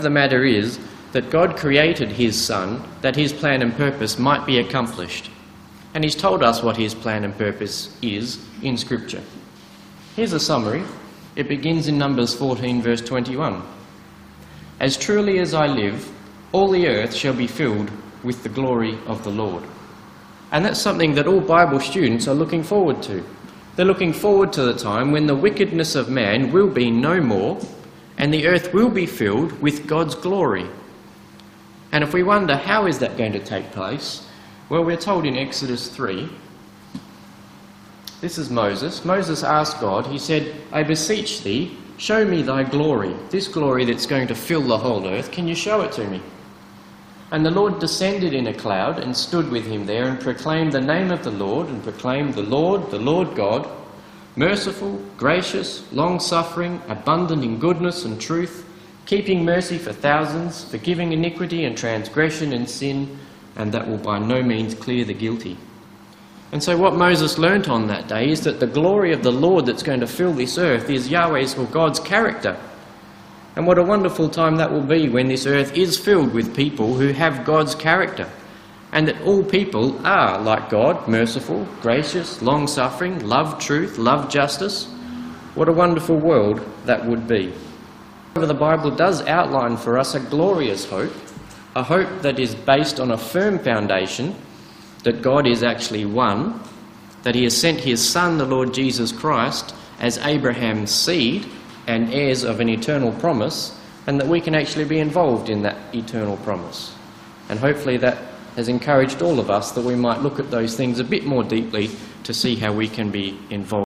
The matter is that God created his Son that his plan and purpose might be accomplished. And he's told us what his plan and purpose is in Scripture. Here's a summary. It begins in Numbers 14 verse 21. As truly as I live, all the earth shall be filled with the glory of the Lord. And that's something that all Bible students are looking forward to. They're looking forward to the time when the wickedness of man will be no more and the earth will be filled with God's glory. And if we wonder how is that going to take place, well, we're told in Exodus 3, this is Moses. Moses asked God, he said, I beseech thee, show me thy glory, this glory that's going to fill the whole earth, can you show it to me? And the Lord descended in a cloud and stood with him there and proclaimed the name of the Lord and proclaimed the Lord God, merciful, gracious, long-suffering, abundant in goodness and truth, keeping mercy for thousands, forgiving iniquity and transgression and sin, and that will by no means clear the guilty. And so what Moses learnt on that day is that the glory of the Lord that's going to fill this earth is Yahweh's or God's character. And what a wonderful time that will be when this earth is filled with people who have God's character, and that all people are like God, merciful, gracious, long-suffering, love truth, love justice. What a wonderful world that would be. The Bible does outline for us a glorious hope, a hope that is based on a firm foundation that God is actually one, that he has sent his Son, the Lord Jesus Christ, as Abraham's seed and heirs of an eternal promise, and that we can actually be involved in that eternal promise. And hopefully that has encouraged all of us that we might look at those things a bit more deeply to see how we can be involved.